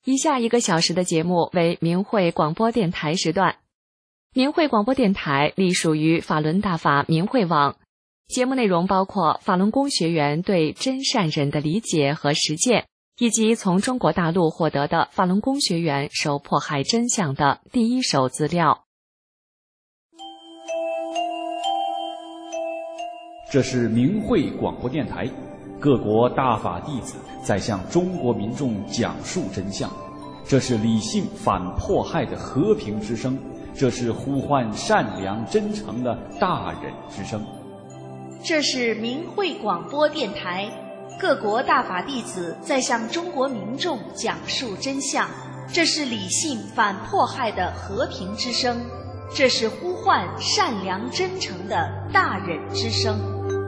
以下1个小时的节目为明慧广播电台时段。明慧广播电台隶属于法轮大法明慧网，节目内容包括法轮功学员对真善忍的理解和实践，以及从中国大陆获得的法轮功学员受迫害真相的第一手资料。 这是明慧广播电台，各国大法弟子在向中国民众讲述真相，这是理性反迫害的和平之声，这是呼唤善良真诚的大忍之声。 这是明慧广播电台，各国大法弟子在向中国民众讲述真相，这是理性反迫害的和平之声，这是呼唤善良真诚的大忍之声。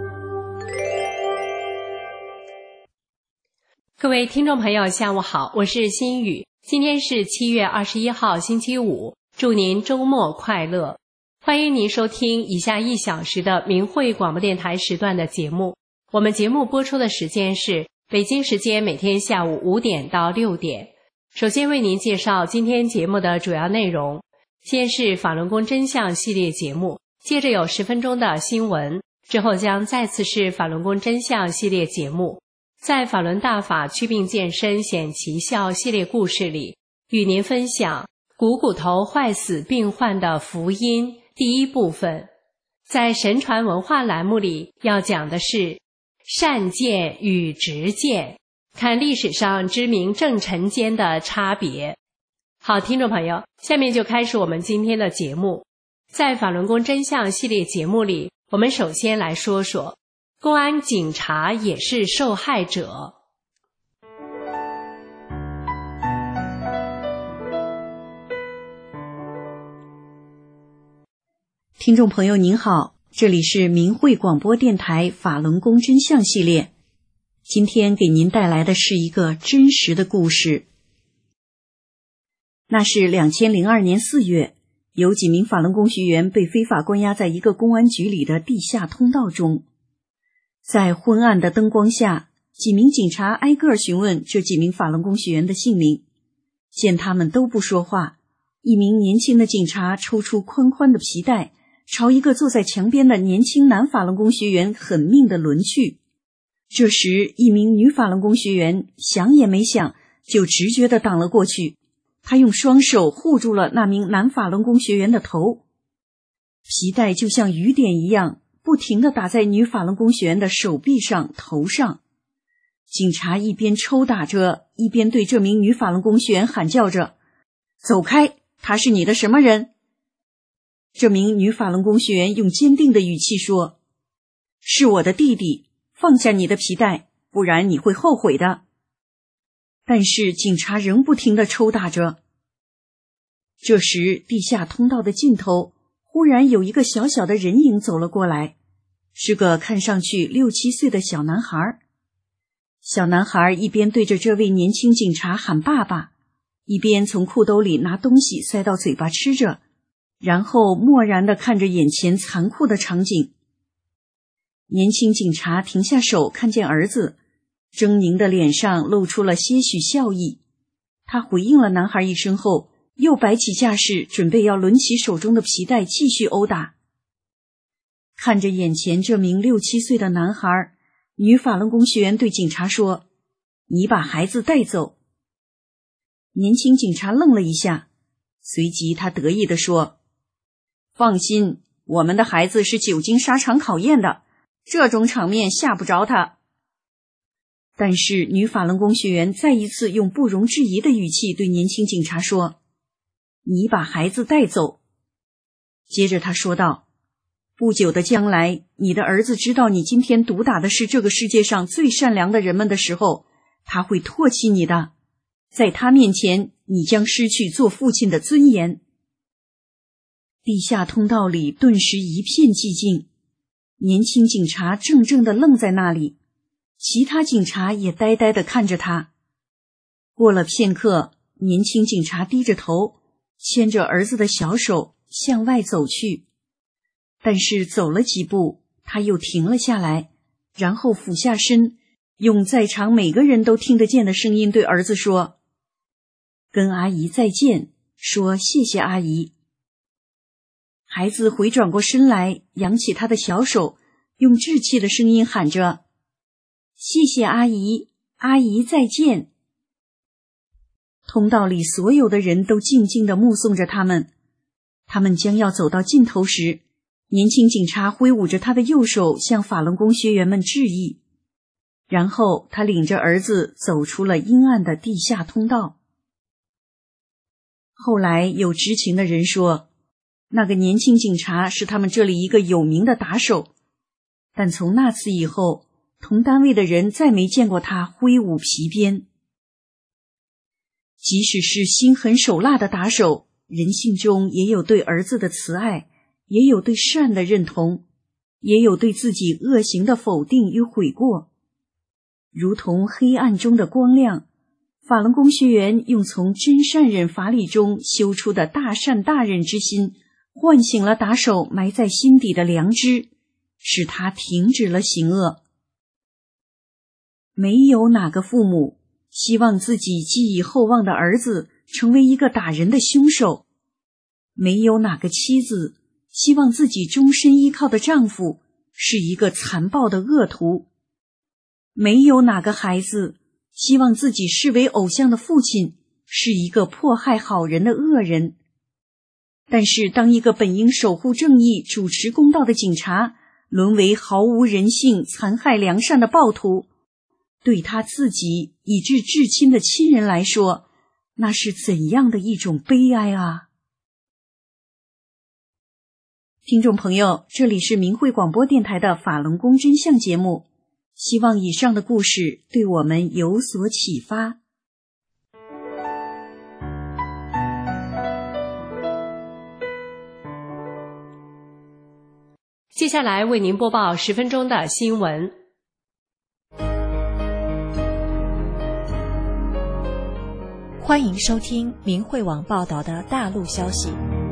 各位听众朋友下午好，我是心雨，今天是7月21号星期五，祝您周末快乐。欢迎您收听以下1小时的明慧广播电台时段的节目。我们节目播出的时间是北京时间每天下午5点到6点。首先为您介绍今天节目的主要内容，先是法轮功真相系列节目，接着有10分钟的新闻，之后将再次是法轮功真相系列节目。在法轮大法祛病健身显奇效系列故事里，与您分享股骨头坏死病患的福音第1部分。在神传文化栏目里要讲的是善见与直见，看历史上知名正臣间的差别。好，听众朋友，下面就开始我们今天的节目。在法轮功真相系列节目里，我们首先来说说公安警察也是受害者。 听众朋友您好，这里是明慧广播电台法轮功真相系列。今天给您带来的是一个真实的故事。那是2002年4月，有几名法轮功学员被非法关押在一个公安局里的地下通道中。在昏暗的灯光下，几名警察挨个询问这几名法轮功学员的姓名。见他们都不说话，一名年轻的警察抽出宽宽的皮带，朝一个坐在墙边的年轻男法轮功学员狠命地抡去。这时，一名女法轮功学员想也没想，就直觉地挡了过去。她用双手护住了那名男法轮功学员的头，皮带就像雨点一样不停地打在女法轮功学员的手臂上、头上。警察一边抽打着，一边对这名女法轮功学员喊叫着：“走开，他是你的什么人？”这名女法轮功学员用坚定的语气说：“是我的弟弟，放下你的皮带，不然你会后悔的。”但是警察仍不停地抽打着。这时，地下通道的尽头忽然有一个小小的人影走了过来，是个看上去6、7岁的小男孩。小男孩一边对着这位年轻警察喊爸爸，一边从裤兜里拿东西塞到嘴巴吃着，然后漠然地看着眼前残酷的场景。年轻警察停下手，看见儿子，狰狞的脸上露出了些许笑意。他回应了男孩一声后，又摆起架势，准备要抡起手中的皮带继续殴打。看着眼前这名6、7岁的男孩，女法轮功学员对警察说：“你把孩子带走。”年轻警察愣了一下，随即他得意地说：“放心，我们的孩子是久经沙场考验的，这种场面吓不着他。”但是女法轮功学员再一次用不容置疑的语气对年轻警察说：“你把孩子带走。”接着他说道：“不久的将来，你的儿子知道你今天毒打的是这个世界上最善良的人们的时候，他会唾弃你的。在他面前，你将失去做父亲的尊严。”地下通道里顿时一片寂静，年轻警察怔怔地愣在那里，其他警察也呆呆地看着他。过了片刻，年轻警察低着头，牵着儿子的小手向外走去。但是走了几步，他又停了下来，然后俯下身，用在场每个人都听得见的声音对儿子说：“ 跟阿姨再见，说谢谢阿姨。孩子回转过身来，扬起他的小手，用稚气的声音喊着：谢谢阿姨，阿姨再见。通道里所有的人都静静地目送着他们。他们将要走到尽头时，年轻警察挥舞着他的右手向法轮功学员们致意，然后他领着儿子走出了阴暗的地下通道。后来有知情的人说，那个年轻警察是他们这里一个有名的打手，但从那次以后，同单位的人再没见过他挥舞皮鞭。即使是心狠手辣的打手，人性中也有对儿子的慈爱，也有对善的认同，也有对自己恶行的否定与悔过。如同黑暗中的光亮，法轮功学员用从真善忍法理中修出的大善大忍之心，唤醒了打手埋在心底的良知，使他停止了行恶。没有哪个父母希望自己寄以厚望的儿子成为一个打人的凶手，没有哪个妻子希望自己终身依靠的丈夫是一个残暴的恶徒，没有哪个孩子希望自己视为偶像的父亲是一个迫害好人的恶人。但是当一个本应守护正义、主持公道的警察沦为毫无人性、残害良善的暴徒，对他自己以至至亲的亲人来说，那是怎样的一种悲哀啊！听众朋友，这里是明慧广播电台的法轮功真相节目，希望以上的故事对我们有所启发。 接下来为您播报10分钟的新闻。 欢迎收听明慧网报道的大陆消息。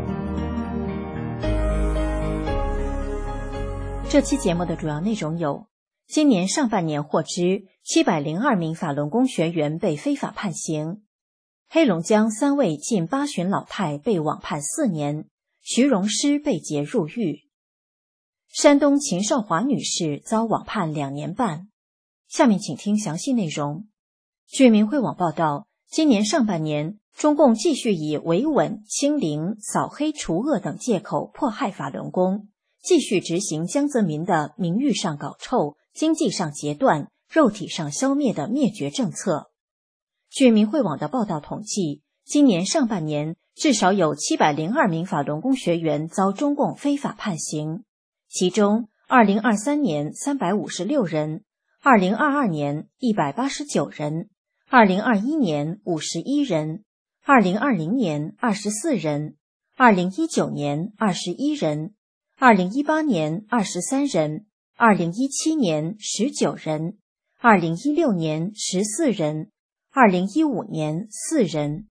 这期节目的主要内容有：今年上半年获知702名法轮功学员被非法判刑；黑龙江3位近8旬老太被网判4年，徐荣诗被劫入狱；山东秦少华女士遭网判2年半。下面请听详细内容。据明慧网报道，今年上半年，中共继续以维稳、清零、扫黑除恶等借口迫害法轮功，继续执行江泽民的名誉上搞臭、经济上截断、肉体上消灭的灭绝政策。据明慧网的报道统计，今年上半年至少有702名法轮功学员遭中共非法判刑，其中2023年356人，2022年189人，2021年51人，2020年24人，2019年21人，2018年23人，2017年19人，2016年14人，2015年4人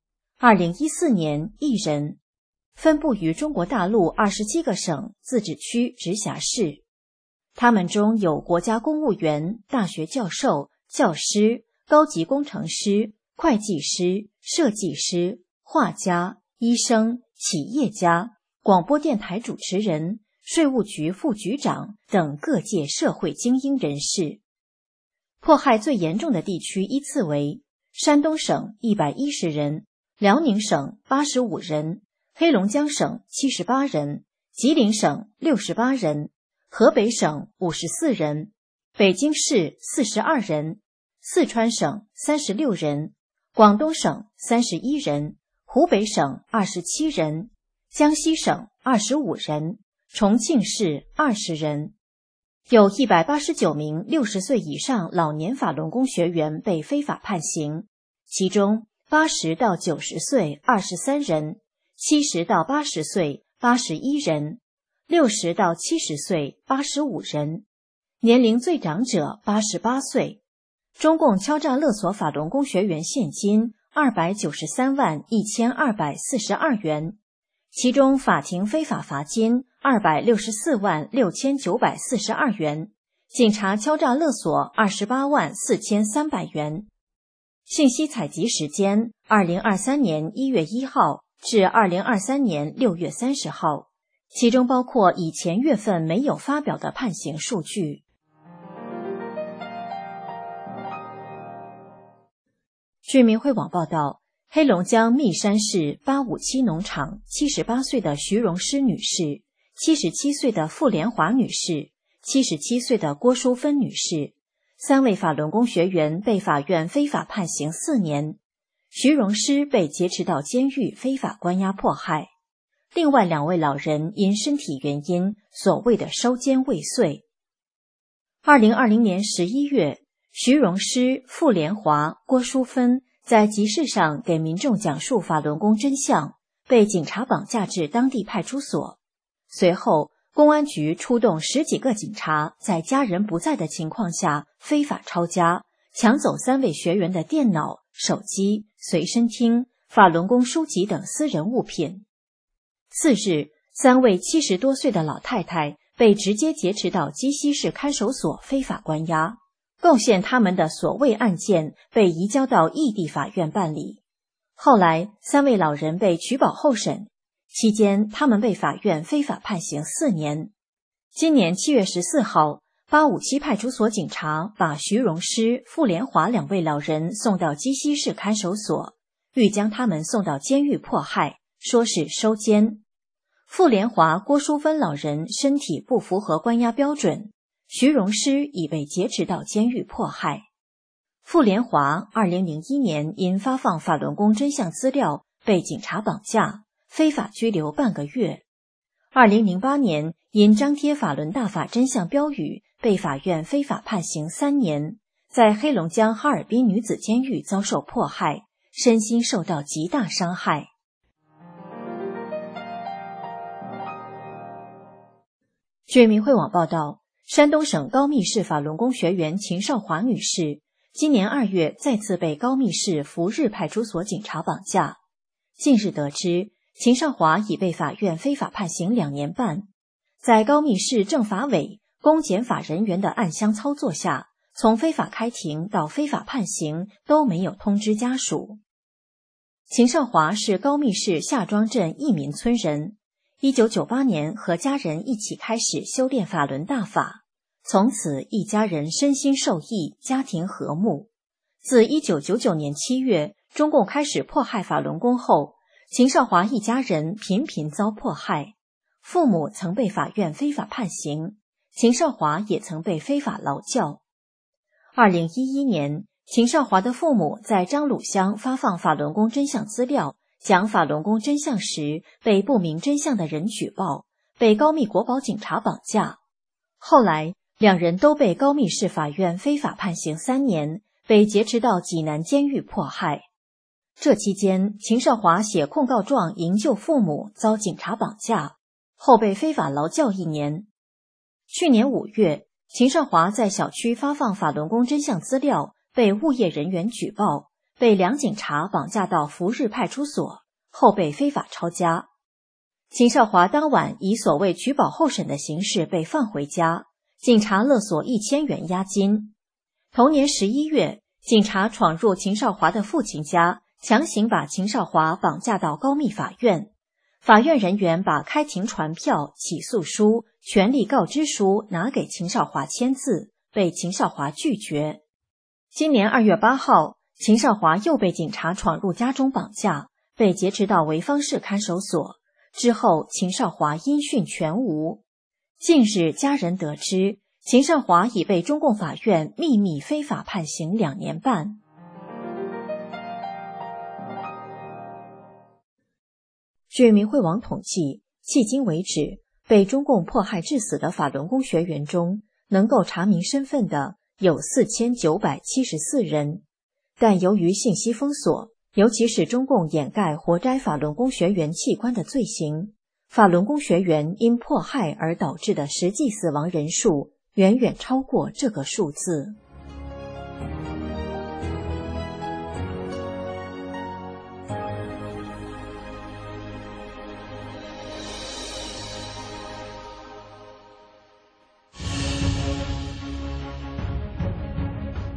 ，2014年1人，分布于中国大陆27个省、自治区、直辖市。他们中有国家公务员、大学教授、教师、高级工程师、会计师、设计师、画家、医生、企业家、广播电台主持人、税务局副局长等各界社会精英人士。迫害最严重的地区依次为山东省110人，辽宁省85人，黑龙江省78人，吉林省68人，河北省54人，北京市42人，四川省36人，广东省31人，湖北省27人，江西省25人，重庆市20人。有189名60岁以上老年法轮功学员被非法判刑，其中80到90岁23人，70到80岁81人，60到70岁85人，年龄最长者88岁。中共敲诈勒索法轮功学员现金293万1242元，其中法庭非法罚金264万6942元，警察敲诈勒索28万4300元。 信息采集时间2023年1月1号至2023年6月30号，其中包括以前月份没有发表的判刑数据。据明慧网报道，黑龙江密山市857农场78岁的徐荣诗女士、77岁的傅连华女士、77岁的郭淑芬女士3位法轮功学员被法院非法判刑4年，徐荣诗被劫持到监狱非法关押迫害，另外2位老人因身体原因所谓的收监未遂。2020年11月，徐荣诗、傅连华、郭淑芬在集市上给民众讲述法轮功真相，被警察绑架至当地派出所。随后，公安局出动10几个警察，在家人不在的情况下非法抄家，抢走3位学员的电脑、手机、随身听、法轮功书籍等私人物品。次日，3位70多岁的老太太被直接劫持到鸡西市看守所非法关押，贡献他们的所谓案件被移交到异地法院办理。后来3位老人被取保候审，期间他们被法院非法判刑4年。今年7月14号，857派出所警察把徐荣诗、傅连华2位老人送到鸡西市看守所，欲将他们送到监狱迫害，说是收监。傅连华、郭淑芬老人身体不符合关押标准，徐荣诗已被劫持到监狱迫害。傅连华2001年因发放法轮功真相资料被警察绑架，非法拘留半个月。2008年因张贴法轮大法真相标语被法院非法判刑3年，在黑龙江哈尔滨女子监狱遭受迫害，身心受到极大伤害。据明慧网报道，山东省高密市法轮功学员秦少华女士今年2月再次被高密市福日派出所警察绑架。近日得知，秦少华已被法院非法判刑2年半。在高密市政法委、公检法人员的暗箱操作下，从非法开庭到非法判刑都没有通知家属。秦少华是高密市夏庄镇义民村人，1998年和家人一起开始修炼法轮大法，从此一家人身心受益，家庭和睦。自1999年7月中共开始迫害法轮功后，秦少华一家人频频遭迫害，父母曾被法院非法判刑，秦少华也曾被非法劳教。2011年，秦少华的父母在张鲁乡发放法轮功真相资料，讲法轮功真相时被不明真相的人举报，被高密国保警察绑架。后来2人都被高密市法院非法判刑3年，被劫持到济南监狱迫害。这期间，秦少华写控告状营救父母，遭警察绑架，后被非法劳教1年。去年5月，秦少华在小区发放法轮功真相资料，被物业人员举报，被2警察绑架到福日派出所，后被非法抄家。秦少华当晚以所谓取保候审的形式被放回家，警察勒索1000元押金。同年11月，警察闯入秦少华的父亲家，强行把秦少华绑架到高密法院。法院人员把开庭传票、起诉书、权利告知书拿给秦少华签字，被秦少华拒绝。今年2月8号，秦少华又被警察闯入家中绑架，被劫持到潍坊市看守所。之后，秦少华音讯全无。近日，家人得知，秦少华已被中共法院秘密非法判刑2年半。据明慧网统计，迄今为止，被中共迫害致死的法轮功学员中，能够查明身份的有4974人，但由于信息封锁，尤其是中共掩盖活摘法轮功学员器官的罪行，法轮功学员因迫害而导致的实际死亡人数远远超过这个数字。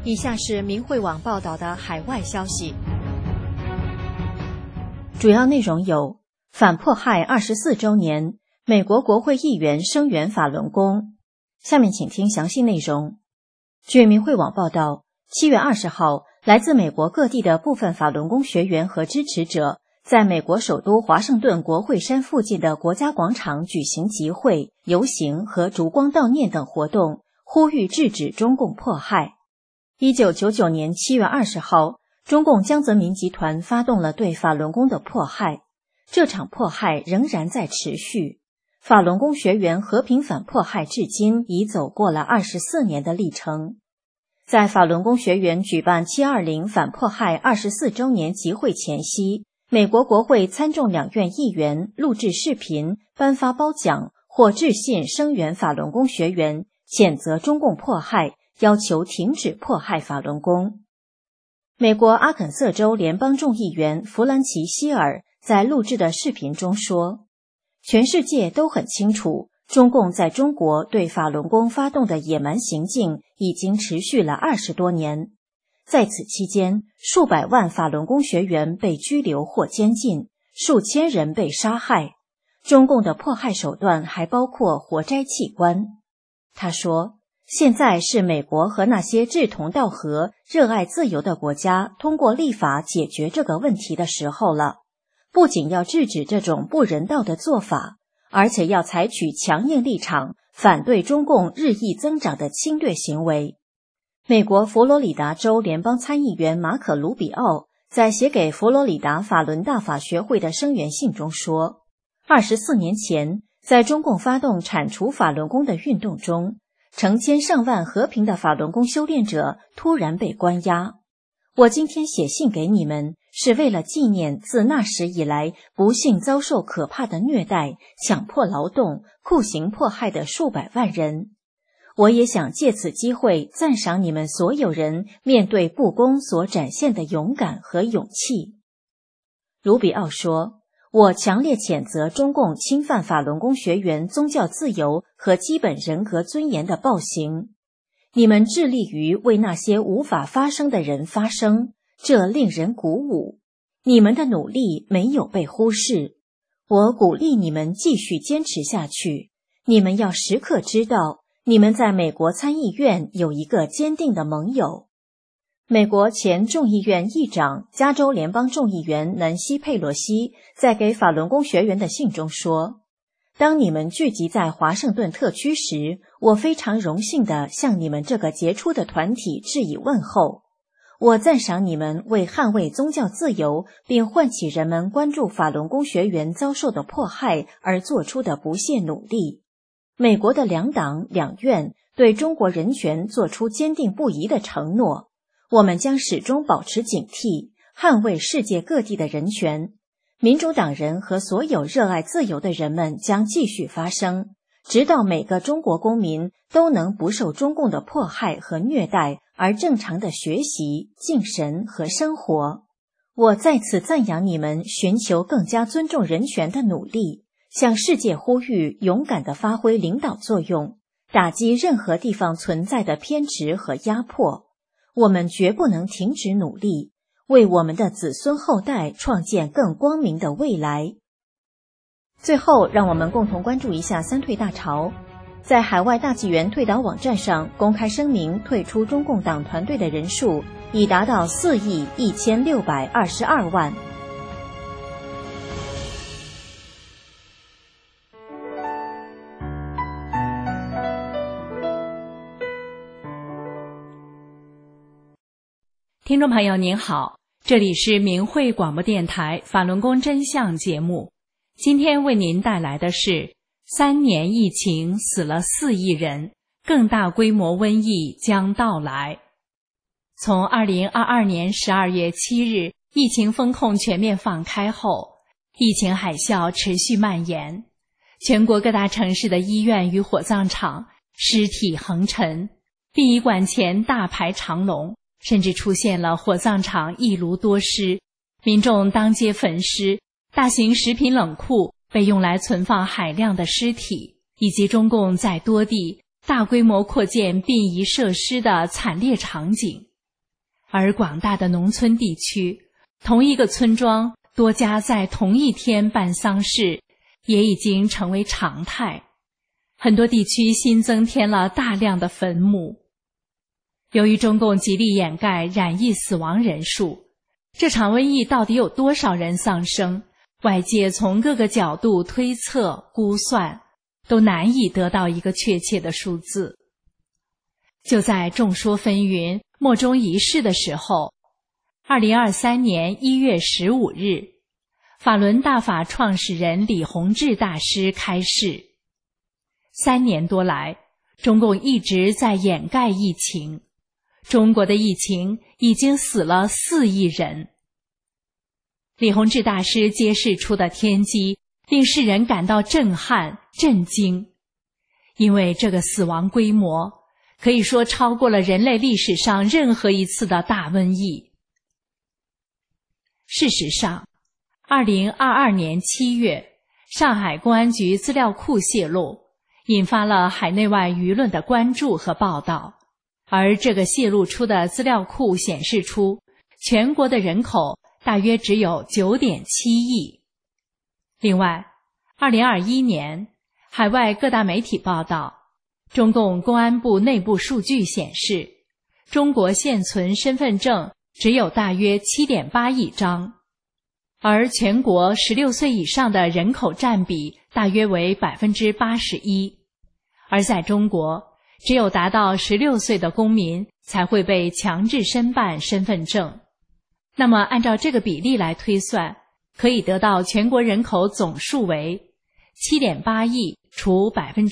以下是明慧网报道的海外消息，主要内容有：反迫害24周年，美国国会议员声援法轮功。下面请听详细内容。据明慧网报道，7月20号，来自美国各地的部分法轮功学员和支持者，在美国首都华盛顿国会山附近的国家广场举行集会、游行和烛光悼念等活动，呼吁制止中共迫害。1999年7月20号，中共江泽民集团发动了对法轮功的迫害，这场迫害仍然在持续。法轮功学员和平反迫害至今已走过了24年的历程。在法轮功学员举办720反迫害24周年集会前夕，美国国会参众两院议员录制视频，颁发褒奖或致信声援法轮功学员，谴责中共迫害，要求停止迫害法轮功。美国阿肯色州联邦众议员弗兰奇·希尔在录制的视频中说，全世界都很清楚，中共在中国对法轮功发动的野蛮行径已经持续了20多年。在此期间，数百万法轮功学员被拘留或监禁，数千人被杀害。中共的迫害手段还包括活摘器官。他说，现在是美国和那些志同道合、热爱自由的国家通过立法解决这个问题的时候了。不仅要制止这种不人道的做法，而且要采取强硬立场，反对中共日益增长的侵略行为。美国佛罗里达州联邦参议员马可·卢比奥在写给佛罗里达法轮大法学会的声援信中说，24年前，在中共发动铲除法轮功的运动中，成千上万和平的法轮功修炼者突然被关押。我今天写信给你们，是为了纪念自那时以来不幸遭受可怕的虐待、强迫劳动、酷刑迫害的数百万人。我也想借此机会赞赏你们所有人面对不公所展现的勇敢和勇气。卢比奥说，我强烈谴责中共侵犯法轮功学员宗教自由和基本人格尊严的暴行。你们致力于为那些无法发声的人发声，这令人鼓舞。你们的努力没有被忽视，我鼓励你们继续坚持下去。你们要时刻知道，你们在美国参议院有一个坚定的盟友。美国前众议院议长、加州联邦众议员南希·佩洛西在给法轮功学员的信中说，当你们聚集在华盛顿特区时，我非常荣幸地向你们这个杰出的团体致以问候。我赞赏你们为捍卫宗教自由并唤起人们关注法轮功学员遭受的迫害而做出的不懈努力。美国的两党两院对中国人权做出坚定不移的承诺，我们将始终保持警惕，捍卫世界各地的人权。民主党人和所有热爱自由的人们将继续发声，直到每个中国公民都能不受中共的迫害和虐待而正常的学习、敬神和生活。我再次赞扬你们寻求更加尊重人权的努力，向世界呼吁勇敢地发挥领导作用，打击任何地方存在的偏执和压迫。我们绝不能停止努力，为我们的子孙后代创建更光明的未来。最后，让我们共同关注一下三退大潮。在海外大纪元退党网站上公开声明退出中共党团队的人数已达到4亿1622万。 听众朋友您好，这里是明慧广播电台法轮功真相节目。今天为您带来的是3年疫情死了4亿人，更大规模瘟疫将到来。从2022年12月7日疫情封控全面放开后，疫情海啸持续蔓延，全国各大城市的医院与火葬场尸体横陈，殡仪馆前大排长龙，甚至出现了火葬场一炉多尸，民众当街焚尸，大型食品冷库被用来存放海量的尸体，以及中共在多地大规模扩建殡仪设施的惨烈场景， 而广大的农村地区，同一个村庄多家在同一天办丧事，也已经成为常态。很多地区新增添了大量的坟墓。由于中共极力掩盖染疫死亡人数，这场瘟疫到底有多少人丧生，外界从各个角度推测估算，都难以得到一个确切的数字。就在众说纷纭、莫衷一是的时候，2023年1月15日，法轮大法创始人李洪志大师开示：3年多来，中共一直在掩盖疫情，中国的疫情已经死了4亿人。李洪志大师揭示出的天机，令世人感到震撼、震惊，因为这个死亡规模可以说超过了人类历史上任何一次的大瘟疫。事实上，2022年7月，上海公安局资料库泄露，引发了海内外舆论的关注和报道。而这个泄露出的资料库显示出，全国的人口大约只有 9.7 亿。另外，2021年，海外各大媒体报道，中共公安部内部数据显示，中国现存身份证只有大约 7.8 亿张，而全国16岁以上的人口占比大约为 81%， 而在中国，只有达到16岁的公民才会被强制申办身份证。那么按照这个比例来推算，可以得到全国人口总数为 7.8 亿除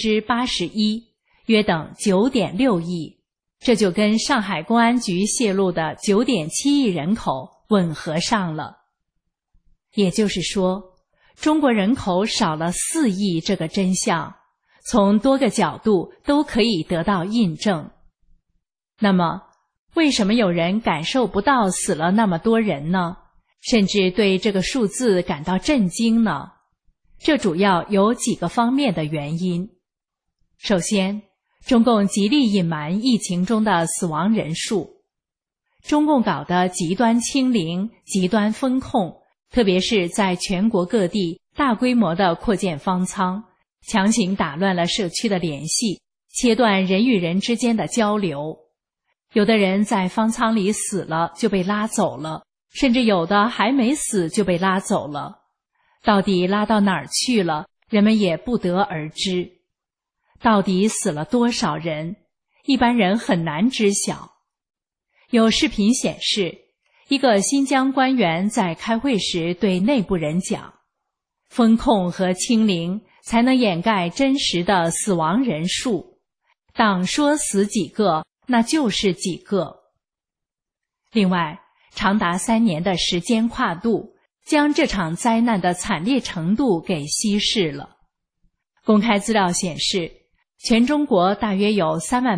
81%， 约等 9.6 亿。这就跟上海公安局泄露的 9.7 亿人口吻合上了。也就是说，中国人口少了4亿这个真相，从多个角度都可以得到印证。那么，为什么有人感受不到死了那么多人呢？甚至对这个数字感到震惊呢？这主要有几个方面的原因。首先，中共极力隐瞒疫情中的死亡人数。中共搞的极端清零、极端封控，特别是在全国各地大规模的扩建方舱，强行打乱了社区的联系，切断人与人之间的交流。有的人在方舱里死了就被拉走了，甚至有的还没死就被拉走了。到底拉到哪儿去了，人们也不得而知。到底死了多少人，一般人很难知晓。有视频显示，一个新疆官员在开会时对内部人讲，封控和清零才能掩盖真实的死亡人数，党说死几个，那就是几个。另外，长达3年的时间跨度，将这场灾难的惨烈程度给稀释了。公开资料显示，全中国大约有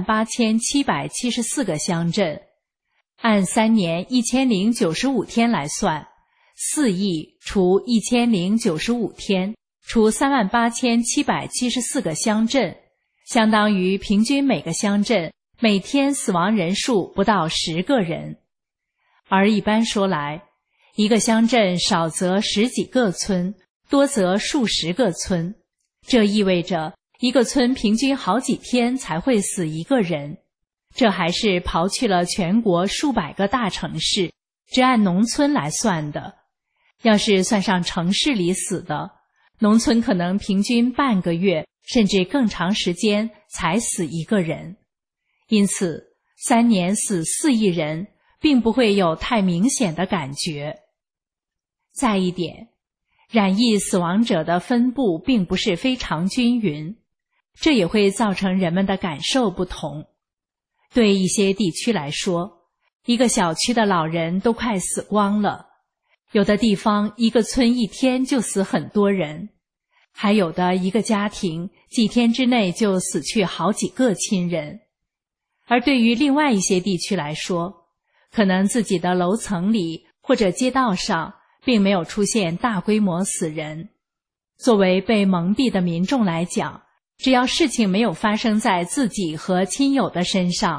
38,774个乡镇，按3年1095天来算，4亿除1095天除38,774个乡镇，相当于平均每个乡镇每天死亡人数不到10个人。而一般说来，一个乡镇少则10几个村，多则数十个村，这意味着一个村平均好几天才会死一个人。这还是刨去了全国数百个大城市，只按农村来算的。要是算上城市里死的，农村可能平均半个月甚至更长时间才死一个人。因此3年死4亿人并不会有太明显的感觉。再一点，染疫死亡者的分布并不是非常均匀，这也会造成人们的感受不同。对一些地区来说，一个小区的老人都快死光了，有的地方一个村一天就死很多人，还有的一个家庭几天之内就死去好几个亲人。而对于另外一些地区来说，可能自己的楼层里或者街道上并没有出现大规模死人。作为被蒙蔽的民众来讲，只要事情没有发生在自己和亲友的身上，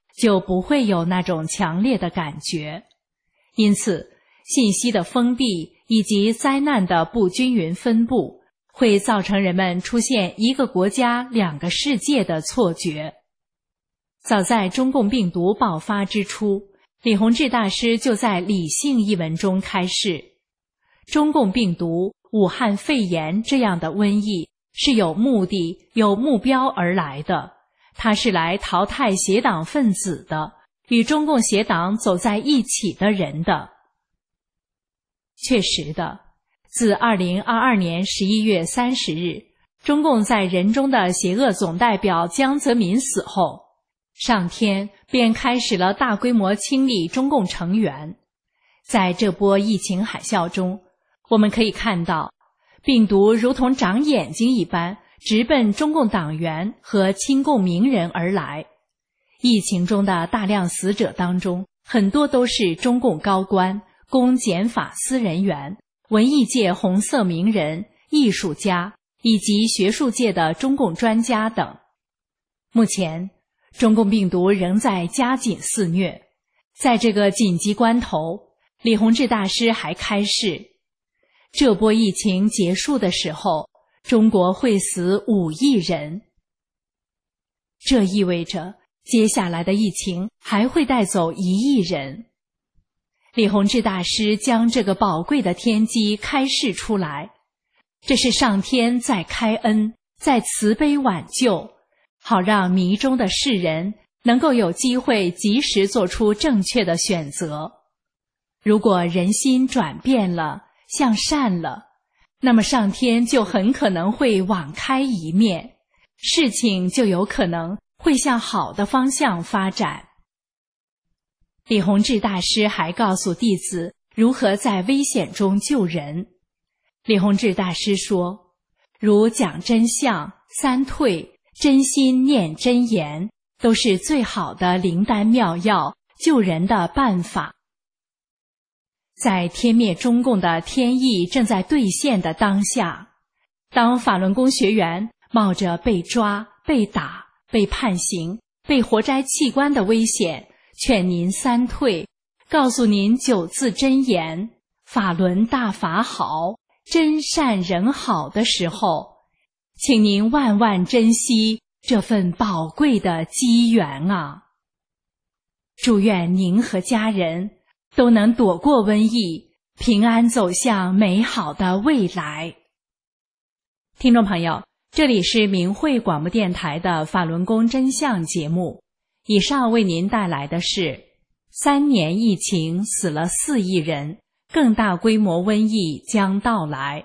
就不会有那种强烈的感觉。因此，信息的封闭以及灾难的不均匀分布，会造成人们出现一个国家两个世界的错觉。早在中共病毒爆发之初，李洪志大师就在《理性》一文中开示，中共病毒、武汉肺炎这样的瘟疫是有目的、有目标而来的，它是来淘汰邪党分子的，与中共邪党走在一起的人的。确实的，自2022年11月30日，中共在人中的邪恶总代表江泽民死后，上天便开始了大规模清理中共成员。在这波疫情海啸中，我们可以看到，病毒如同长眼睛一般，直奔中共党员和亲共名人而来。疫情中的大量死者当中，很多都是中共高官、公检法司人员、文艺界红色名人、艺术家以及学术界的中共专家等。目前，中共病毒仍在加紧肆虐。在这个紧急关头，李洪志大师还开示，这波疫情结束的时候，中国会死5亿人。这意味着接下来的疫情还会带走1亿人。李洪志大师将这个宝贵的天机开示出来，这是上天在开恩，在慈悲挽救，好让迷中的世人能够有机会及时做出正确的选择。如果人心转变了，向善了，那么上天就很可能会网开一面，事情就有可能会向好的方向发展。李洪志大师还告诉弟子如何在危险中救人。李洪志大师说，如讲真相、三退、真心念真言，都是最好的灵丹妙药，救人的办法。在天灭中共的天意正在兑现的当下，当法轮功学员冒着被抓、被打、被判刑、被活摘器官的危险，劝您三退，告诉您9字真言，法轮大法好，真善人好的时候，请您万万珍惜这份宝贵的机缘啊！祝愿您和家人都能躲过瘟疫，平安走向美好的未来。听众朋友，这里是明慧广播电台的法轮功真相节目，以上为您带来的是3年疫情死了4亿人，更大规模瘟疫将到来。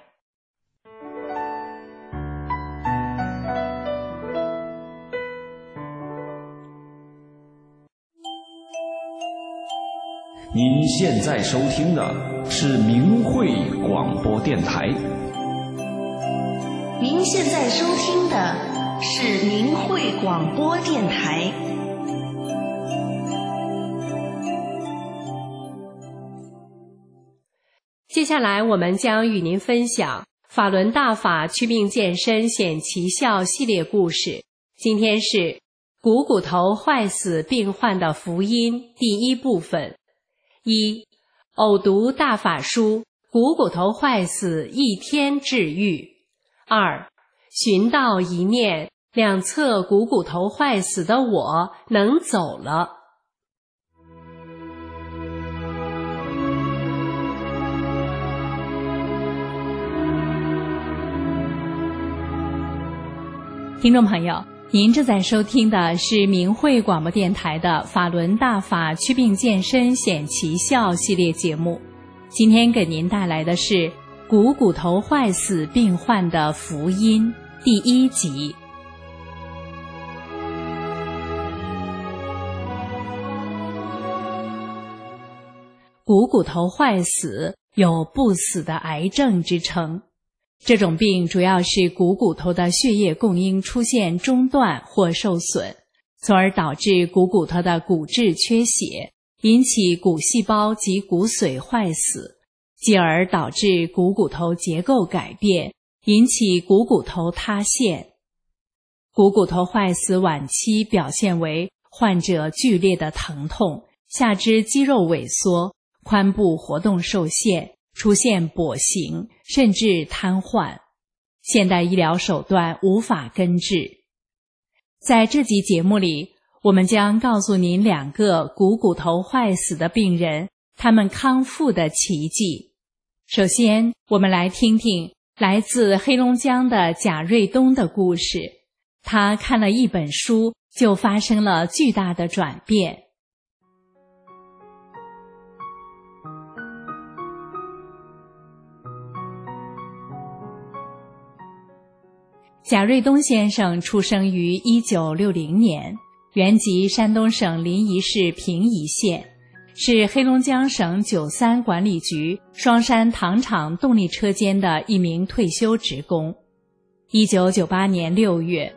您现在收听的是明慧广播电台。 您现在收听的是明慧广播电台。 接下来我们将与您分享法轮大法祛病健身显奇效系列故事。今天是股骨头坏死病患的福音第1部分。1. 偶读大法书，股骨头坏死1天治愈。2. 寻到一念，两侧股骨头坏死的我能走了。听众朋友，您正在收听的是明慧广播电台的法轮大法祛病健身显奇效系列节目。今天给您带来的是股骨头坏死病患的福音第1集。股骨头坏死有不死的癌症之称，这种病主要是股骨头的血液供应出现中断或受损，从而导致股骨头的骨质缺血，引起骨细胞及骨髓坏死，继而导致股骨头结构改变，引起股骨头塌陷。股骨头坏死晚期表现为患者剧烈的疼痛，下肢肌肉萎缩，髋部活动受限，出现跛行，甚至瘫痪。现代医疗手段无法根治。在这集节目里，我们将告诉您2个股头坏死的病人，他们康复的奇迹。首先，我们来听听来自黑龙江的贾瑞东的故事。他看了一本书，就发生了巨大的转变。贾瑞东先生出生于1960年，原籍山东省临沂市平邑县，是黑龙江省93管理局双山糖厂动力车间的一名退休职工。1998年6月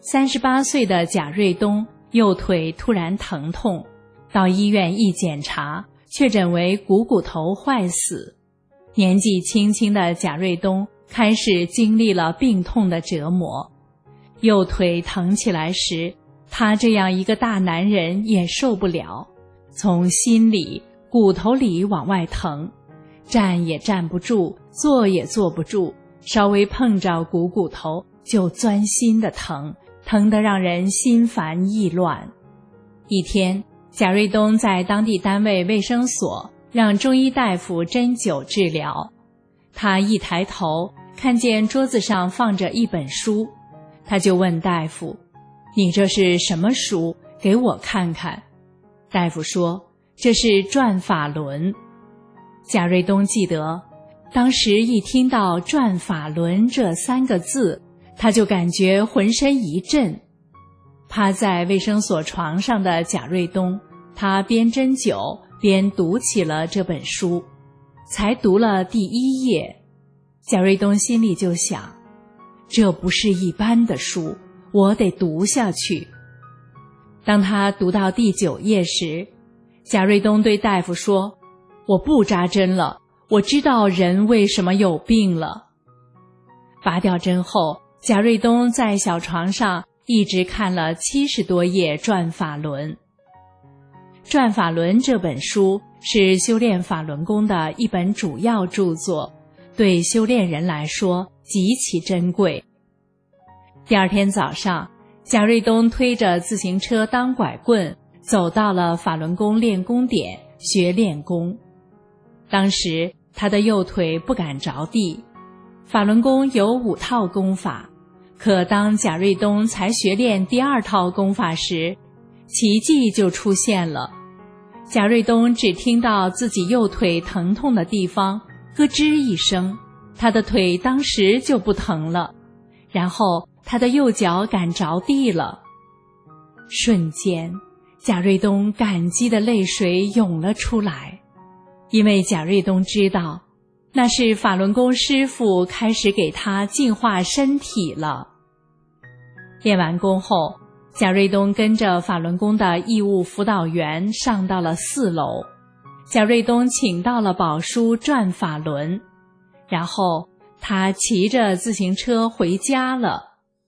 ，38岁的贾瑞东右腿突然疼痛，到医院一检查，确诊为股头坏死。年纪轻轻的贾瑞东开始经历了病痛的折磨。右腿疼起来时，他这样一个大男人也受不了，从心里、骨头里往外疼，站也站不住，坐也坐不住，稍微碰着股头就钻心的疼，疼得让人心烦意乱。一天，贾瑞东在当地单位卫生所让中医大夫针灸治疗。他一抬头，看见桌子上放着一本书，他就问大夫：“你这是什么书？给我看看。”大夫说：“这是《转法轮》。”贾瑞东记得，当时一听到“转法轮”这3个字，他就感觉浑身一震。趴在卫生所床上的贾瑞东，他边针灸边读起了这本书，才读了第1页。贾瑞东心里就想，这不是一般的书，我得读下去。当他读到第9页时，贾瑞东对大夫说：“我不扎针了，我知道人为什么有病了。”拔掉针后，贾瑞东在小床上一直看了70多页《转法轮》。《转法轮》这本书是修炼法轮功的一本主要著作，对修炼人来说极其珍贵。第2天早上，贾瑞东推着自行车当拐棍，走到了法轮功练功点学练功。当时他的右腿不敢着地。法轮功有5套功法，可当贾瑞东才学练第2套功法时，奇迹就出现了。贾瑞东只听到自己右腿疼痛的地方咯吱一声，他的腿当时就不疼了，然后他的右脚敢着地了。瞬间，贾瑞东感激的泪水涌了出来，因为贾瑞东知道，那是法轮功师父开始给他净化身体了。练完功后，贾瑞东跟着法轮功的义务辅导员上到了4楼，贾瑞东请到了宝书《转法轮》，然后他骑着自行车回家了。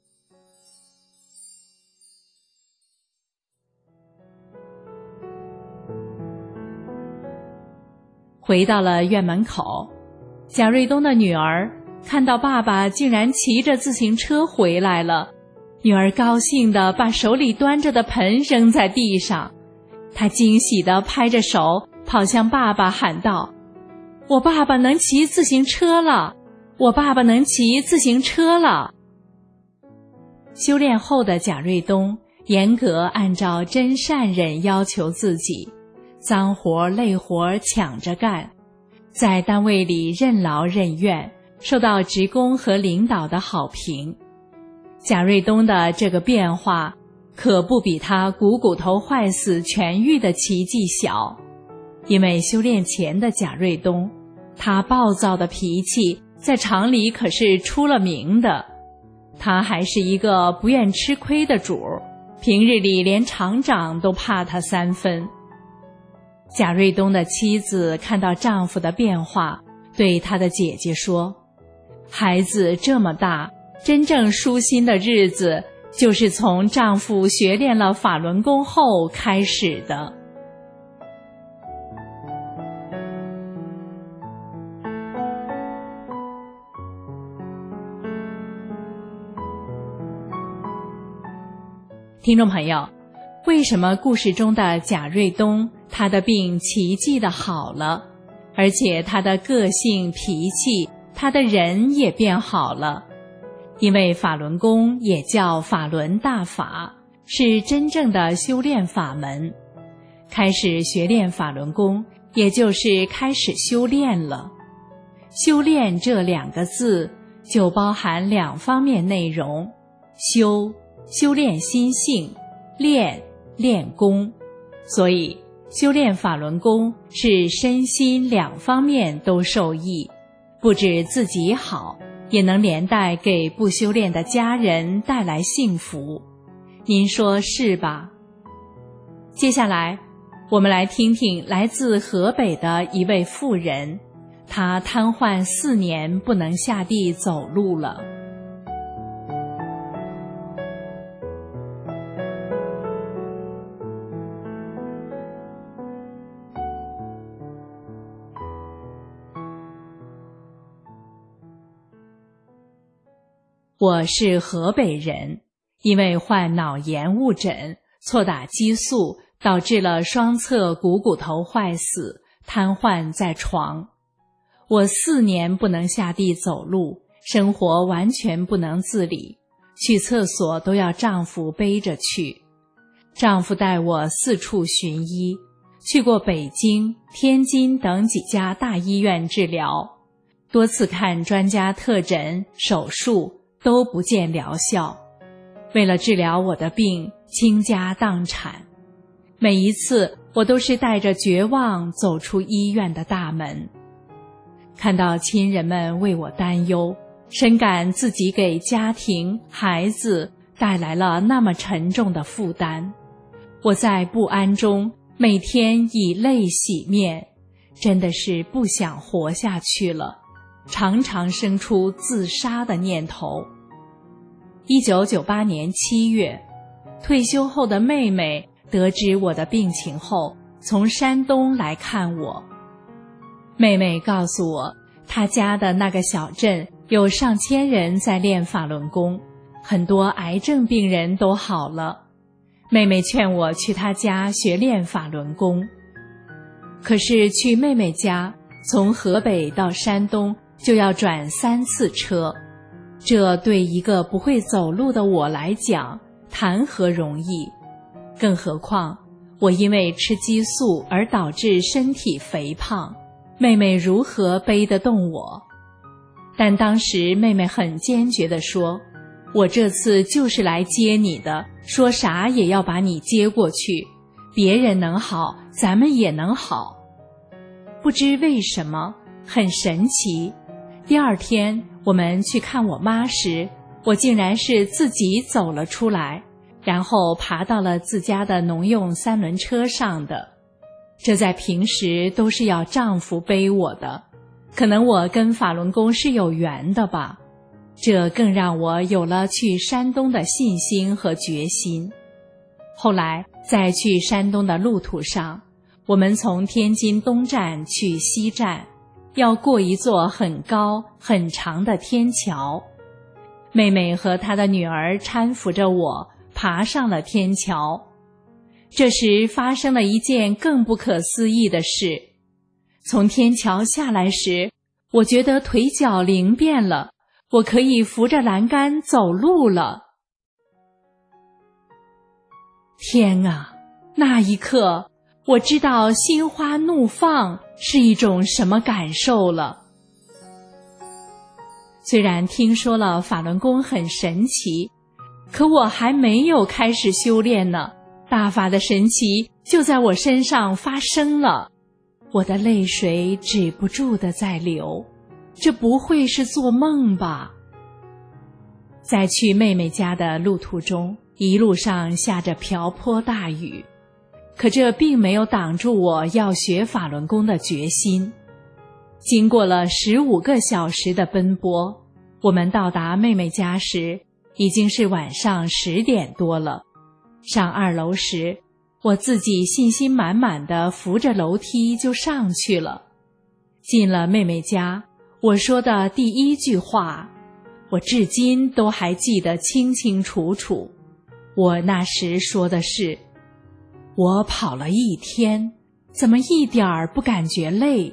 回到了院门口，贾瑞东的女儿看到爸爸竟然骑着自行车回来了，女儿高兴地把手里端着的盆扔在地上，她惊喜地拍着手跑向爸爸喊道：“我爸爸能骑自行车了！我爸爸能骑自行车了！”修炼后的贾瑞东严格按照真善忍要求自己，脏活累活抢着干，在单位里任劳任怨，受到职工和领导的好评。贾瑞东的这个变化可不比他股头坏死痊愈的奇迹小，因为修炼前的贾瑞东，他暴躁的脾气在厂里可是出了名的，他还是一个不愿吃亏的主，平日里连厂长都怕他3分。贾瑞东的妻子看到丈夫的变化，对他的姐姐说：“孩子这么大，真正舒心的日子就是从丈夫学练了法轮功后开始的。听众朋友，为什么故事中的贾瑞东他的病奇迹的好了，而且他的个性脾气，他的人也变好了？因为法轮功也叫法轮大法，是真正的修炼法门。开始学练法轮功，也就是开始修炼了。修炼这2个字就包含2方面内容，修炼心性，练功。所以修炼法轮功是身心2方面都受益，不止自己好，也能连带给不修炼的家人带来幸福。您说是吧？接下来我们来听听来自河北的一位妇人，她瘫痪4年不能下地走路了。我是河北人，因为患脑炎误诊，错打激素，导致了双侧股骨头坏死，瘫痪在床。我4年不能下地走路，生活完全不能自理，去厕所都要丈夫背着去。丈夫带我4处寻医，去过北京、天津等几家大医院治疗，多次看专家特诊、手术，都不见疗效。为了治疗我的病，倾家荡产。每一次我都是带着绝望走出医院的大门。看到亲人们为我担忧，深感自己给家庭、孩子带来了那么沉重的负担。我在不安中每天以泪洗面，真的是不想活下去了，常常生出自杀的念头。1998年7月，退休后的妹妹得知我的病情后，从山东来看我。妹妹告诉我，她家的那个小镇有上千人在练法轮功，很多癌症病人都好了。妹妹劝我去她家学练法轮功。可是去妹妹家，从河北到山东就要转3次车，这对一个不会走路的我来讲，谈何容易？更何况我因为吃激素而导致身体肥胖，妹妹如何背得动我？但当时妹妹很坚决地说，我这次就是来接你的，说啥也要把你接过去，别人能好，咱们也能好。不知为什么，很神奇，第2天我们去看我妈时，我竟然是自己走了出来，然后爬到了自家的农用3轮车上的。这在平时都是要丈夫背我的，可能我跟法轮功是有缘的吧，这更让我有了去山东的信心和决心。后来在去山东的路途上，我们从天津东站去西站，要过一座很高很长的天桥。妹妹和她的女儿搀扶着我爬上了天桥。这时发生了一件更不可思议的事，从天桥下来时，我觉得腿脚灵便了，我可以扶着栏杆走路了。天啊，那一刻我知道心花怒放是一种什么感受了。虽然听说了法轮功很神奇，可我还没有开始修炼呢，大法的神奇就在我身上发生了。我的泪水止不住地在流，这不会是做梦吧？在去妹妹家的路途中，一路上下着瓢泼大雨，可这并没有挡住我要学法轮功的决心。经过了15个小时的奔波，我们到达妹妹家时， 已经是晚上10点多了。上2楼时，我自己信心满满地扶着楼梯就上去了。进了妹妹家，我说的第一句话，我至今都还记得清清楚楚。我那时说的是，我跑了1天，怎么一点儿不感觉累？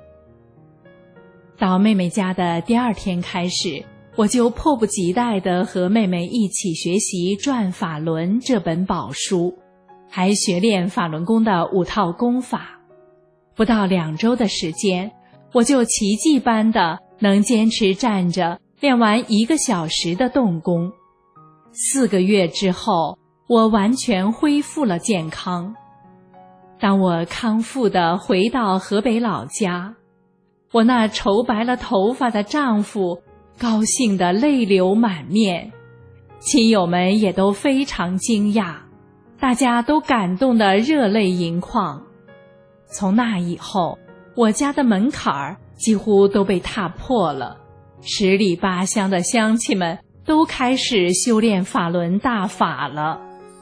到妹妹家的第2天开始，我就迫不及待地和妹妹一起学习《转法轮》这本宝书，还学练法轮功的5套功法。不到2周的时间，我就奇迹般的能坚持站着练完1个小时的动功。4个月之后，我完全恢复了健康。当我康复地回到河北老家，我那愁白了头发的丈夫高兴得泪流满面，亲友们也都非常惊讶，大家都感动得热泪盈眶。从那以后，我家的门槛几乎都被踏破了，10里8乡的乡亲们都开始修炼法轮大法了。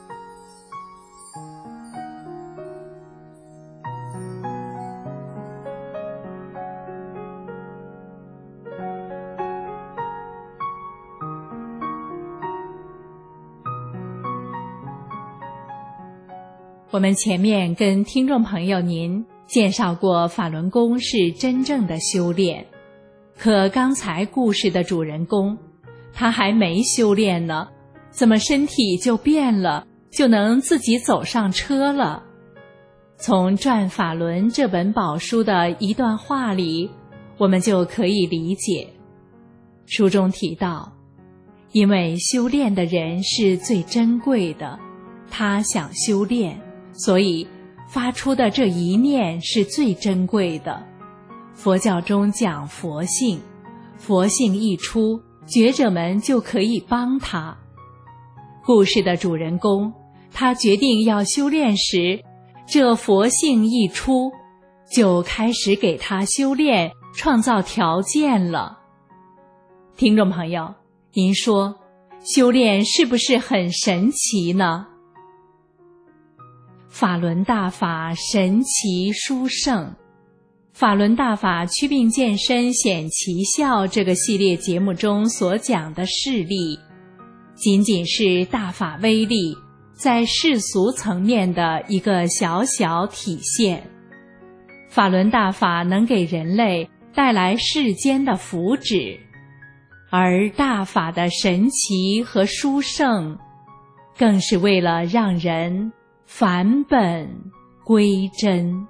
我们前面跟听众朋友您介绍过法轮功是真正的修炼，可刚才故事的主人公他还没修炼呢，怎么身体就变了，就能自己走上车了？从《转法轮》这本宝书的一段话里，我们就可以理解。书中提到，因为修炼的人是最珍贵的，他想修炼，所以发出的这一念是最珍贵的。佛教中讲佛性，佛性一出，觉者们就可以帮他。故事的主人公，他决定要修炼时，这佛性一出，就开始给他修炼创造条件了。听众朋友，您说修炼是不是很神奇呢？法轮大法神奇殊胜，法轮大法祛病健身显奇效这个系列节目中所讲的事例，仅仅是大法威力在世俗层面的一个小小体现。法轮大法能给人类带来世间的福祉，而大法的神奇和殊胜，更是为了让人返本归真。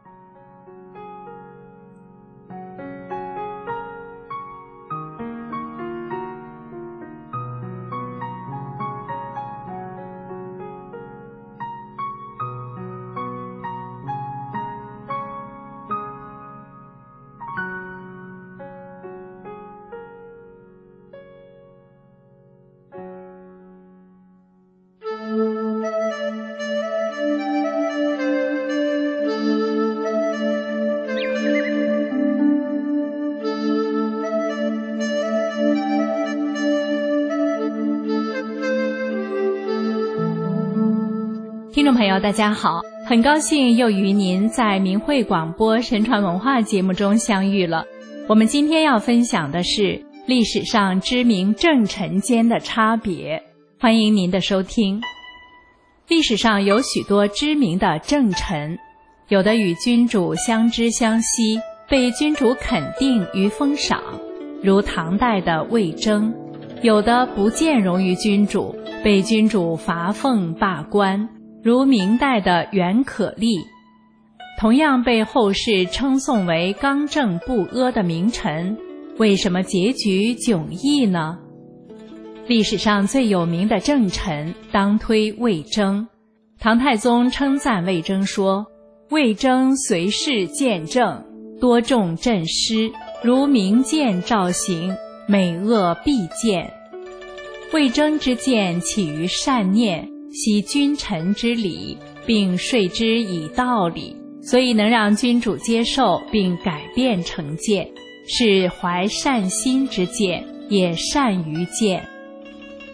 听众朋友大家好，很高兴又与您在明慧广播神传文化节目中相遇了。我们今天要分享的是历史上知名政臣间的差别，欢迎您的收听。历史上有许多知名的政臣，有的与君主相知相惜，被君主肯定与封赏，如唐代的魏征；有的不见容于君主，被君主罚俸罢官，如明代的袁可立。同样被后世称颂为刚正不阿的名臣，为什么结局迥异呢？历史上最有名的政臣当推魏征。唐太宗称赞魏征说，魏征随事见政，多重镇师，如明鉴照行，美恶必见。魏征之见起于善念，悉君臣之礼，并说之以道理，所以能让君主接受并改变成见，是怀善心之见，也善于见。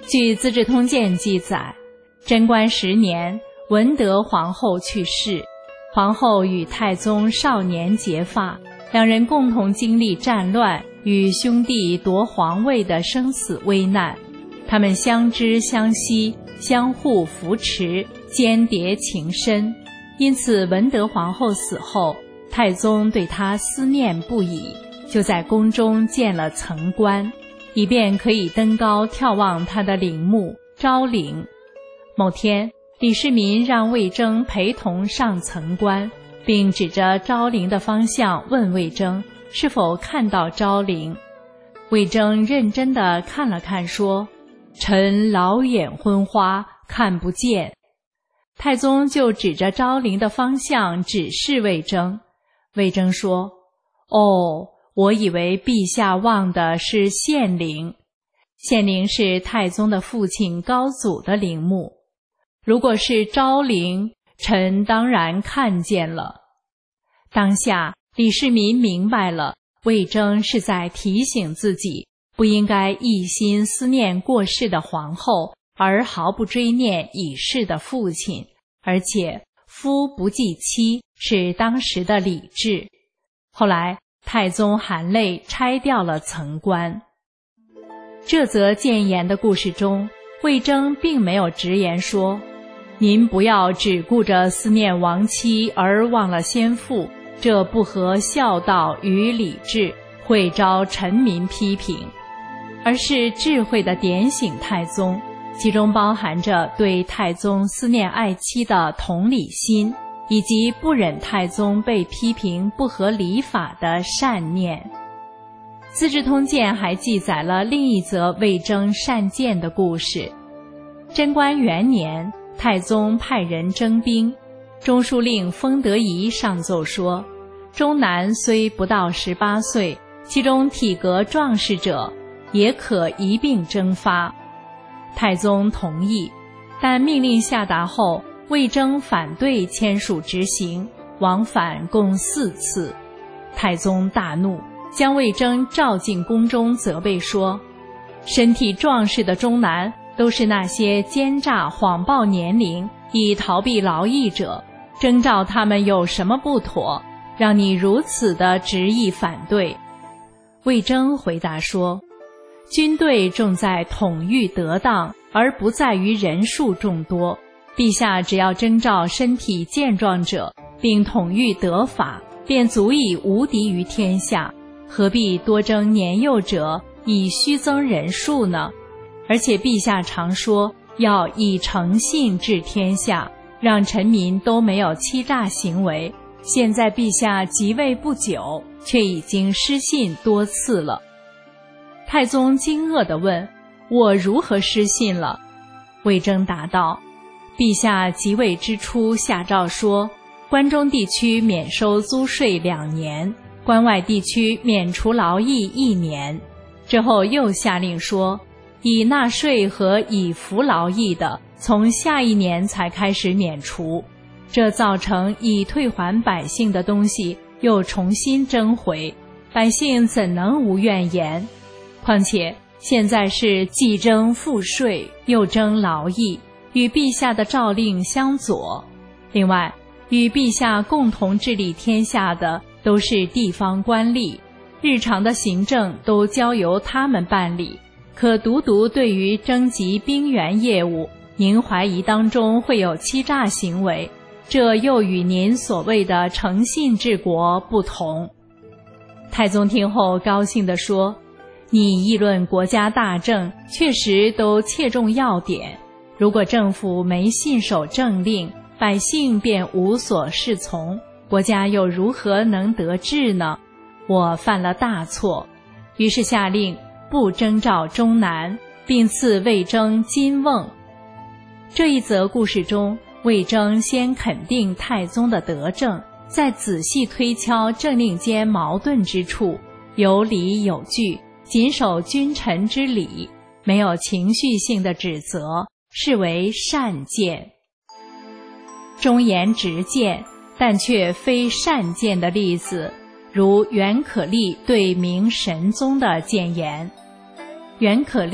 据《资治通鉴》记载，贞观10年，文德皇后去世，皇后与太宗少年结发，两人共同经历战乱与兄弟夺皇位的生死危难，他们相知相惜，相互扶持，间谍情深。因此文德皇后死后，太宗对她思念不已，就在宫中建了层棺，以便可以登高眺望她的陵墓昭陵。某天，李世民让魏征陪同上层棺，并指着昭陵的方向问魏征是否看到昭陵。魏征认真地看了看，说：“臣老眼昏花，看不见。”太宗就指着昭陵的方向指示魏征。魏征说：“哦，我以为陛下望的是献陵。献陵是太宗的父亲高祖的陵墓。如果是昭陵，臣当然看见了。”当下李世民明白了，魏征是在提醒自己，不应该一心思念过世的皇后，而毫不追念已逝的父亲，而且夫不继妻是当时的礼制。后来太宗含泪拆掉了层棺。这则谏言的故事中，魏征并没有直言说：“您不要只顾着思念亡妻而忘了先父，这不合孝道与礼制，会招臣民批评。”而是智慧地点醒太宗，其中包含着对太宗思念爱妻的同理心，以及不忍太宗被批评不合礼法的善念。《资治通鉴》还记载了另一则魏征善谏的故事。贞观元年，太宗派人征兵，中书令封德仪上奏说，中男虽不到18岁，其中体格壮实者，也可一并征发。太宗同意，但命令下达后，魏征反对签署执行，往返共4次。太宗大怒，将魏征召进宫中，责备说：“身体壮实的中男，都是那些奸诈谎报年龄，以逃避劳役者，征召他们有什么不妥，让你如此的执意反对？”魏征回答说：“军队重在统御得当，而不在于人数众多。陛下只要征召身体健壮者，并统御得法，便足以无敌于天下，何必多征年幼者，以虚增人数呢？而且陛下常说要以诚信治天下，让臣民都没有欺诈行为。现在陛下即位不久，却已经失信多次了。”太宗惊愕地问：“我如何失信了？”魏征答道：“陛下即位之初下诏说，关中地区免收租税2年，关外地区免除劳役1年。之后又下令说，已纳税和已服劳役的，从下一年才开始免除。这造成已退还百姓的东西又重新征回，百姓怎能无怨言？况且现在是既征赋税，又征劳役，与陛下的诏令相左。另外，与陛下共同治理天下的都是地方官吏，日常的行政都交由他们办理，可独对于征集兵员业务，您怀疑当中会有欺诈行为，这又与您所谓的诚信治国不同。”太宗听后高兴地说：“你议论国家大政，确实都切中要点。如果政府没信守政令，百姓便无所适从，国家又如何能得志呢？我犯了大错。”于是下令不征召中男，并赐魏征金瓮。这一则故事中，魏征先肯定太宗的德政，再仔细推敲政令间矛盾之处，有理有据，谨守君臣之礼，没有情绪性的指责，视为善谏。忠言直谏，但却非善谏的例子，如袁可立对明神宗的谏言。袁可立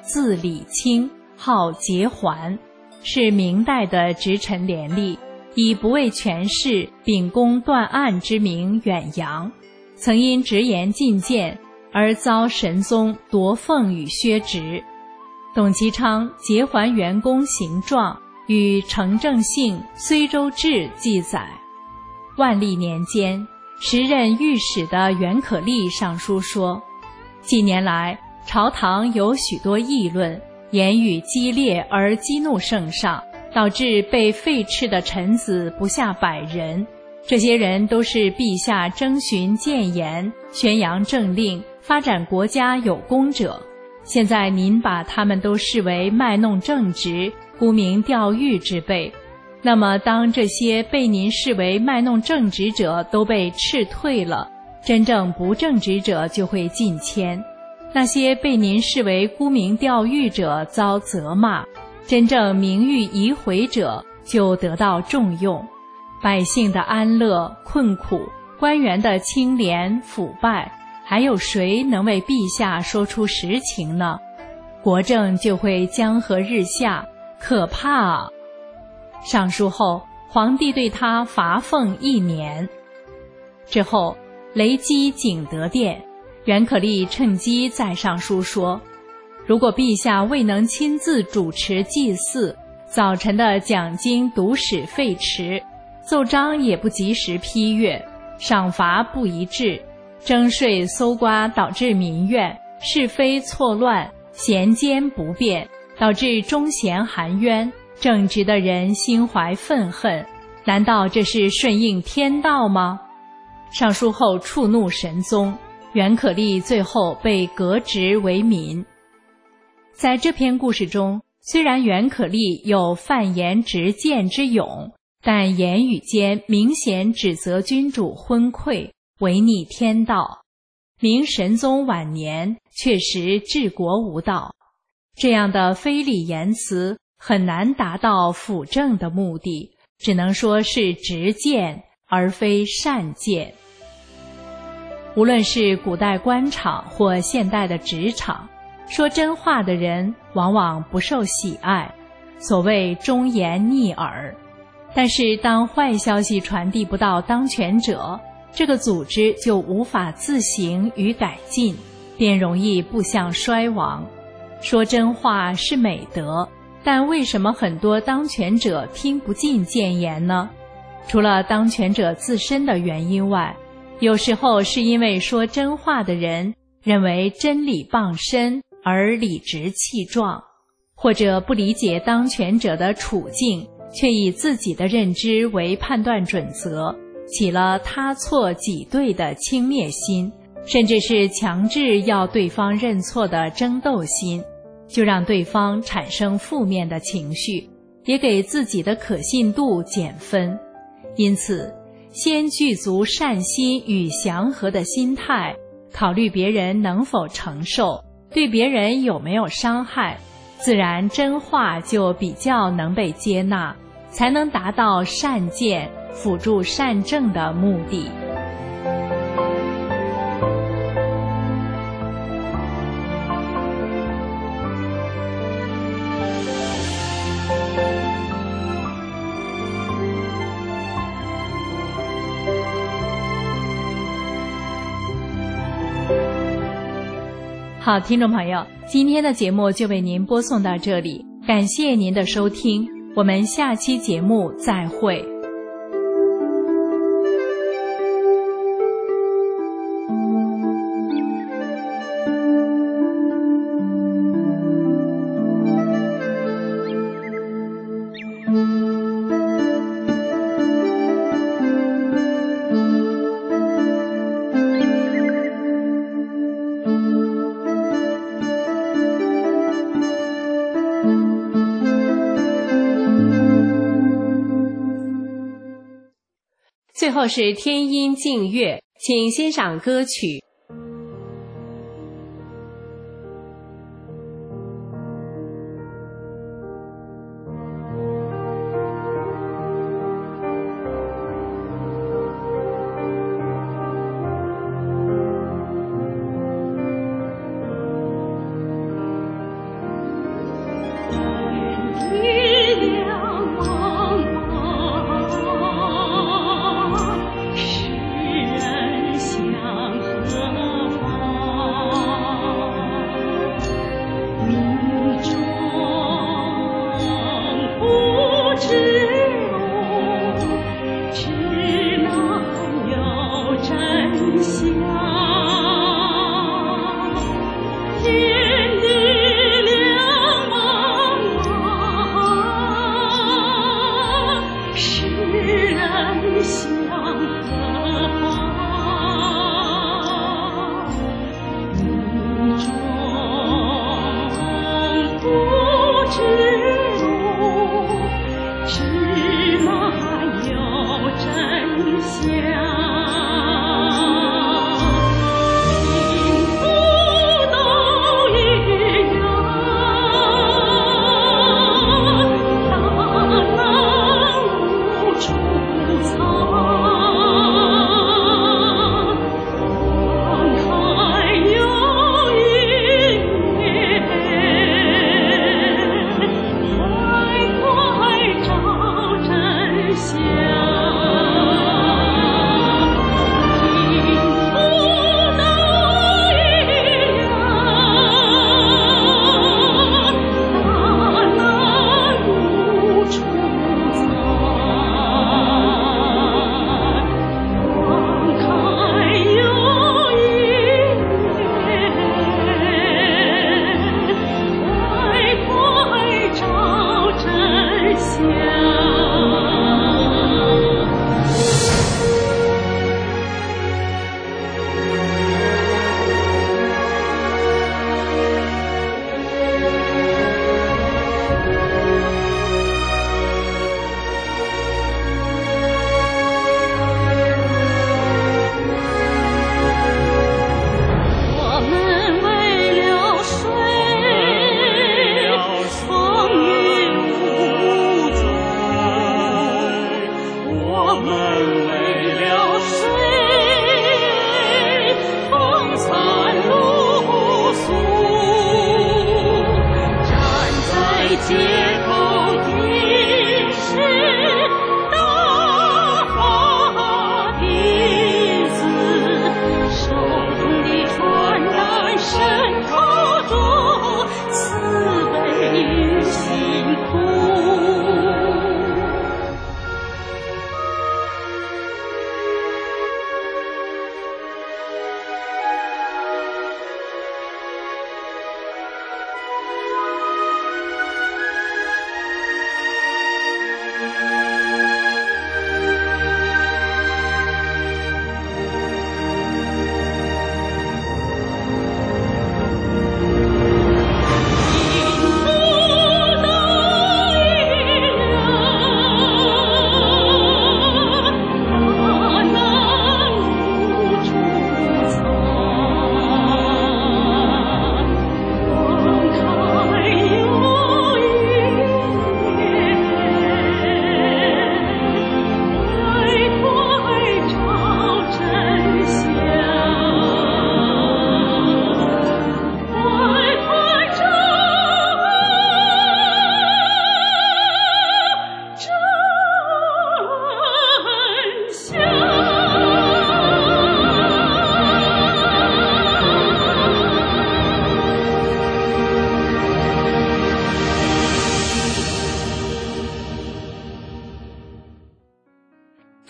字礼清，号节环，是明代的直臣廉吏，以不畏权势、秉公断案之名远扬，曾因直言进谏而遭神宗夺俸与削职。董其昌节环元功行状与程正信、睢州志记载，万历年间，时任御史的袁可立上书说，近年来朝堂有许多议论，言语激烈而激怒圣上，导致被废斥的臣子不下100人。这些人都是陛下征询谏言、宣扬政令、发展国家有功者。现在您把他们都视为卖弄正直、沽名钓誉之辈，那么当这些被您视为卖弄正直者都被斥退了，真正不正直者就会进迁，那些被您视为沽名钓誉者遭责骂，真正名誉移回者就得到重用。百姓的安乐困苦，官员的清廉腐败，还有谁能为陛下说出实情呢？国政就会江河日下，可怕啊！上书后，皇帝对他罚俸1年。之后，雷击景德殿，袁可立趁机再上书说，如果陛下未能亲自主持祭祀，早晨的讲经读史废弛，奏章也不及时批阅，赏罚不一致，征税搜刮导致民怨，是非错乱，贤奸不变，导致忠贤含冤，正直的人心怀愤恨，难道这是顺应天道吗？上书后触怒神宗，袁可立最后被革职为民。在这篇故事中，虽然袁可立有犯言直谏之勇，但言语间明显指责君主昏聩，违逆天道。明神宗晚年确实治国无道，这样的非礼言辞很难达到辅政的目的，只能说是直谏而非善谏。无论是古代官场或现代的职场，说真话的人往往不受喜爱，所谓忠言逆耳。但是当坏消息传递不到当权者，这个组织就无法自省与改进，便容易步向衰亡。说真话是美德，但为什么很多当权者听不进谏言呢？除了当权者自身的原因外，有时候是因为说真话的人认为真理傍身而理直气壮，或者不理解当权者的处境，却以自己的认知为判断准则，起了他错己对的轻蔑心，甚至是强制要对方认错的争斗心，就让对方产生负面的情绪，也给自己的可信度减分。因此，先具足善心与祥和的心态，考虑别人能否承受，对别人有没有伤害，自然真话就比较能被接纳，才能达到善谏辅助善政的目的。好，听众朋友，今天的节目就为您播送到这里，感谢您的收听，我们下期节目再会。最后是天音静乐，请欣赏歌曲。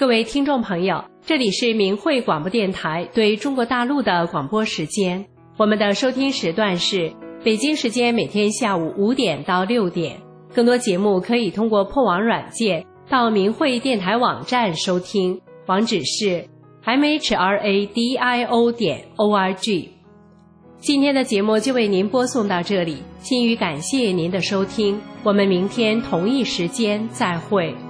各位听众朋友，这里是明慧广播电台对中国大陆的广播时间，我们的收听时段是北京时间每天下午5点到6点。更多节目可以通过破网软件到明慧电台网站收听，网址是 mhradio.org。 今天的节目就为您播送到这里，心语感谢您的收听，我们明天同一时间再会。